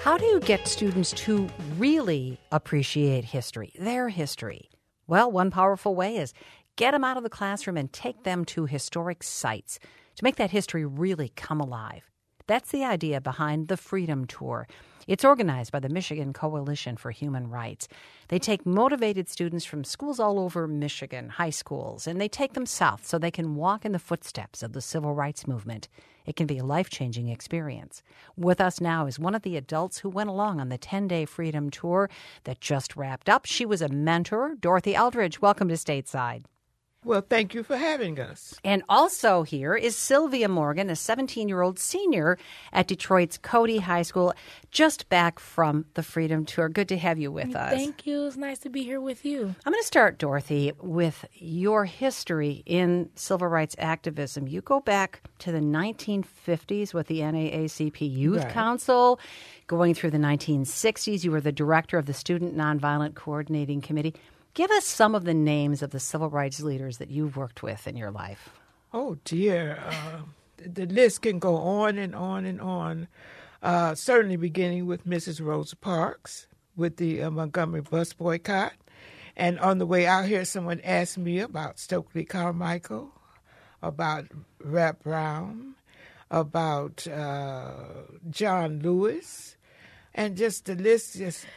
How do you get students to really appreciate history, their history? Well, one powerful way is get them out of the classroom and take them to historic sites to make that history really come alive. That's the idea behind the Freedom Tour. It's organized by the Michigan Coalition for Human Rights. They take motivated students from schools all over Michigan, high schools, and they take them south so they can walk in the footsteps of the civil rights movement. It can be a life-changing experience. With us now is one of the adults who went along on the 10-day Freedom Tour that just wrapped up. She was a mentor. Dorothy Eldridge, welcome to Stateside. Well, thank you for having us. And also here is Sylvia Morgan, a 17-year-old senior at Detroit's Cody High School, just back from the Freedom Tour. Good to have you with us. Thank you. It's nice to be here with you. I'm going to start, Dorothy, with your history in civil rights activism. You go back to the 1950s with the NAACP Youth Council. Going through the 1960s, you were the director of the Student Nonviolent Coordinating Committee. Give us some of the names of the civil rights leaders that you've worked with in your life. Oh, dear. The list can go on and on and on. Certainly beginning with Mrs. Rosa Parks with the Montgomery bus boycott. And on the way out here, someone asked me about Stokely Carmichael, about Rap Brown, about John Lewis. And just the list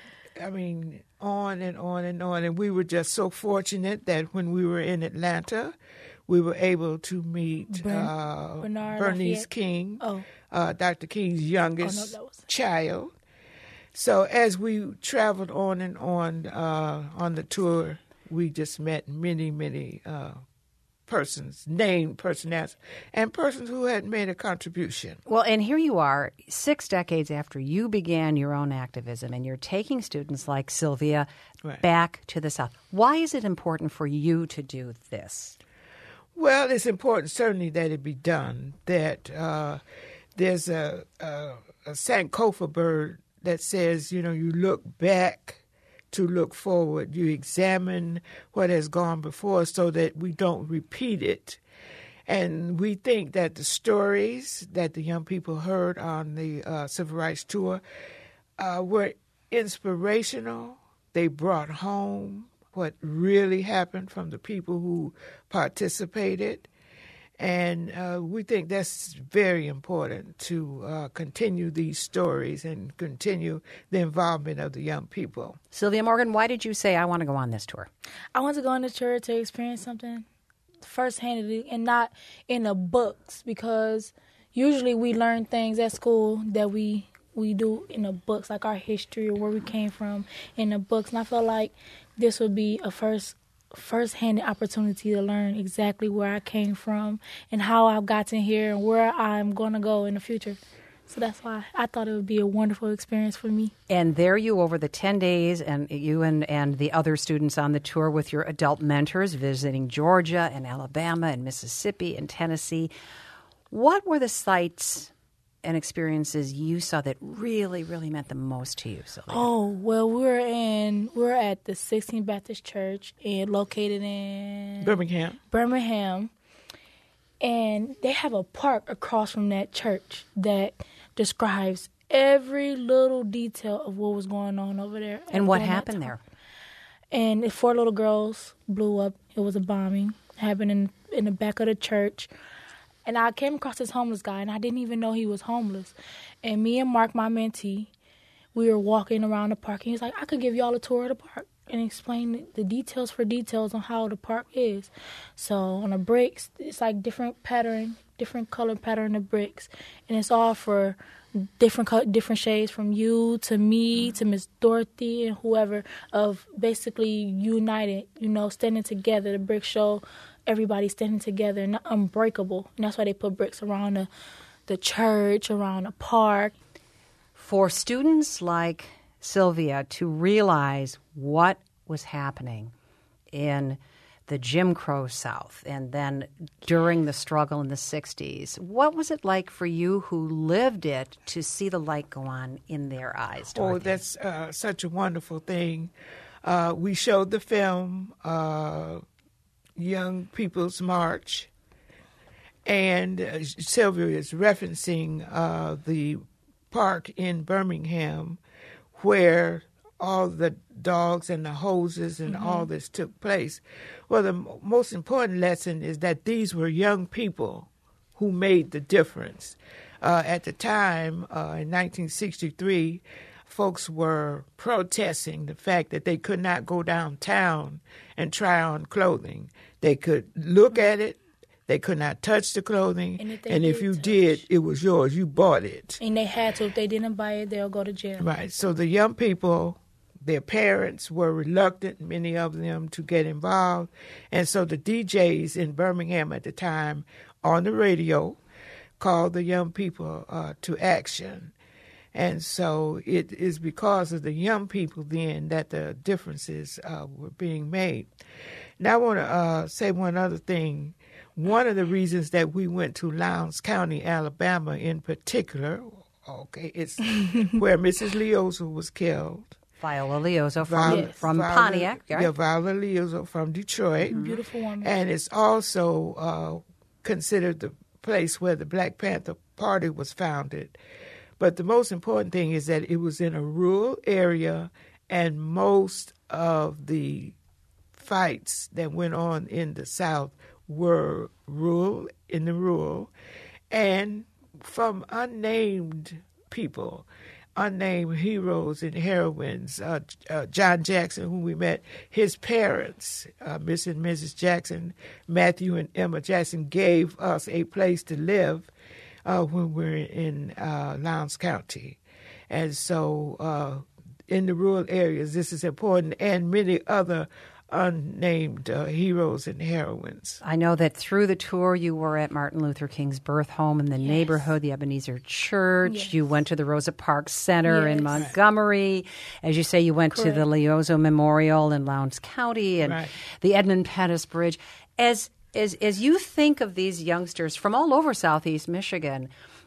on and on and on. And we were just so fortunate that when we were in Atlanta, we were able to meet Bernice King, Dr. King's youngest child. So as we traveled on and on the tour, we just met many persons, named personalities, and persons who had made a contribution. Well, and here you are, 6 decades after you began your own activism, and you're taking students like Sylvia back to the South. Why is it important for you to do this? Well, it's important, certainly, that it be done, that there's a Sankofa bird that says, you look back to look forward. You examine what has gone before so that we don't repeat it. And we think that the stories that the young people heard on the Civil Rights Tour were inspirational. They brought home what really happened from the people who participated. And we think that's very important to continue these stories and continue the involvement of the young people. Sylvia Morgan, why did you say, I want to go on this tour? I want to go on the tour to experience something firsthand and not in the books, because usually we learn things at school that we do in the books, like our history or where we came from in the books. And I feel like this would be a first-hand opportunity to learn exactly where I came from and how I've gotten here and where I'm going to go in the future. So that's why I thought it would be a wonderful experience for me. And there you, over the 10 days, and you and the other students on the tour with your adult mentors, visiting Georgia and Alabama and Mississippi and Tennessee. What were the sites and experiences you saw that really, really meant the most to you, Sylvia? Oh, well, we're at the 16th Baptist Church located in Birmingham. And they have a park across from that church that describes every little detail of what was going on over there. And what happened there? And 4 little girls blew up. It was a bombing. It happened in the back of the church. And I came across this homeless guy, and I didn't even know he was homeless. And me and Mark, my mentee, we were walking around the park, and he was like, I could give y'all a tour of the park and explain the details on how the park is. So on the bricks, it's like different color pattern of bricks. And it's all for different shades, from you to me to Miss Dorothy and whoever, of basically united, standing together. The bricks show everybody standing together and unbreakable. And that's why they put bricks around the church, around the park. For students like Sylvia to realize what was happening in the Jim Crow South and then during the struggle in the 60s, what was it like for you who lived it to see the light go on in their eyes, Dorothy? Oh, that's such a wonderful thing. We showed the film, Young People's March, and Sylvia is referencing the park in Birmingham where all the dogs and the hoses and all this took place. Well, the most important lesson is that these were young people who made the difference. At the time, in 1963, folks were protesting the fact that they could not go downtown and try on clothing. They could look at it. They could not touch the clothing. And if you did, it was yours. You bought it. And they had to. If they didn't buy it, they'll go to jail. Right. So the young people, their parents were reluctant, many of them, to get involved. And so the DJs in Birmingham at the time on the radio called the young people to action. And so it is because of the young people then that the differences were being made. Now I want to say one other thing. One of the reasons that we went to Lowndes County, Alabama in particular, it's where Mrs. Leozo was killed. Viola Leozo from Pontiac, right? Yeah, Viola Leozo from Detroit. Beautiful woman. And it's also considered the place where the Black Panther Party was founded. But the most important thing is that it was in a rural area, and most of the fights that went on in the South were rural, and from unnamed people, unnamed heroes and heroines. John Jackson, who we met, his parents, Miss and Mrs. Jackson, Matthew and Emma Jackson, gave us a place to live when we were in Lowndes County. And so in the rural areas, this is important, and many other unnamed heroes and heroines. I know that through the tour you were at Martin Luther King's birth home in the neighborhood, the Ebenezer Church. Yes. You went to the Rosa Parks Center in Montgomery. As you say, you went to the Leozo Memorial in Lowndes County and the Edmund Pettus Bridge. As you think of these youngsters from all over Southeast Michigan,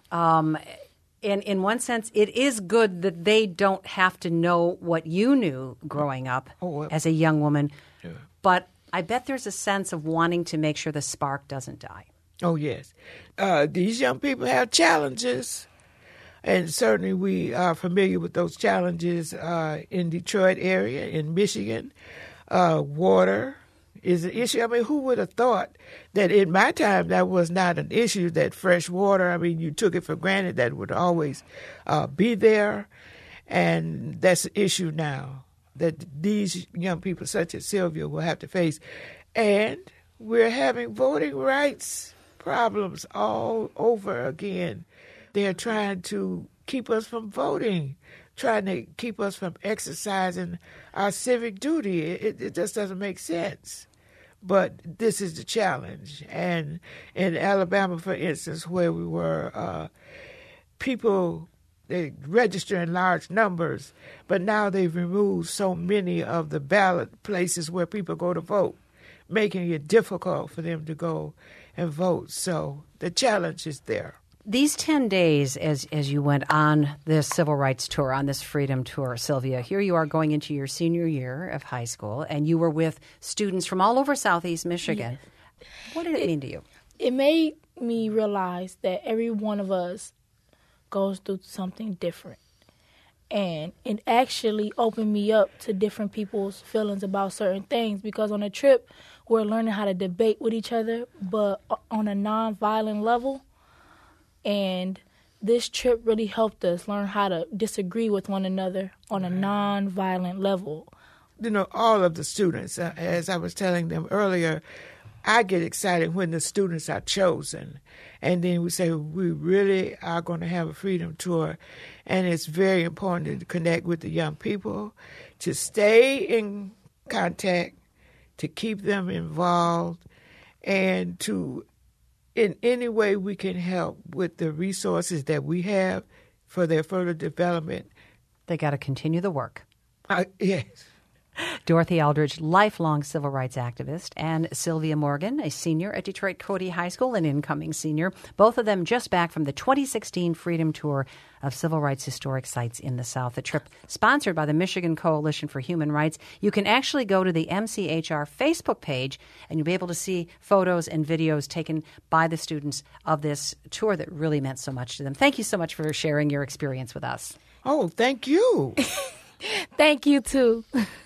in one sense, it is good that they don't have to know what you knew growing up as a young woman. Yeah. But I bet there's a sense of wanting to make sure the spark doesn't die. Oh, yes. These young people have challenges, and certainly we are familiar with those challenges in Detroit area, in Michigan. Water is an issue. I mean, who would have thought that in my time that was not an issue, that fresh water, I mean, you took it for granted that it would always be there. And that's an issue now that these young people such as Sylvia will have to face. And we're having voting rights problems all over again. They're trying to keep us from voting, trying to keep us from exercising our civic duty. It just doesn't make sense. But this is the challenge. And in Alabama, for instance, where we were, people, they register in large numbers, but now they've removed so many of the ballot places where people go to vote, making it difficult for them to go and vote. So the challenge is there. These 10 days as you went on this civil rights tour, on this freedom tour, Sylvia, here you are going into your senior year of high school, and you were with students from all over Southeast Michigan. Yes. What did it mean to you? It made me realize that every one of us goes through something different. And it actually opened me up to different people's feelings about certain things, because on a trip, we're learning how to debate with each other, but on a nonviolent level. And this trip really helped us learn how to disagree with one another on a nonviolent level. You know, all of the students, as I was telling them earlier, I get excited when the students are chosen. And then we say, we really are going to have a freedom tour. And it's very important to connect with the young people, to stay in contact, to keep them involved, and to, in any way we can help with the resources that we have for their further development. They got to continue the work. Yes. Dorothy Aldridge, lifelong civil rights activist, and Sylvia Morgan, a senior at Detroit Cody High School, an incoming senior. Both of them just back from the 2016 Freedom Tour of Civil Rights Historic Sites in the South, a trip sponsored by the Michigan Coalition for Human Rights. You can actually go to the MCHR Facebook page, and you'll be able to see photos and videos taken by the students of this tour that really meant so much to them. Thank you so much for sharing your experience with us. Oh, thank you. Thank you, too.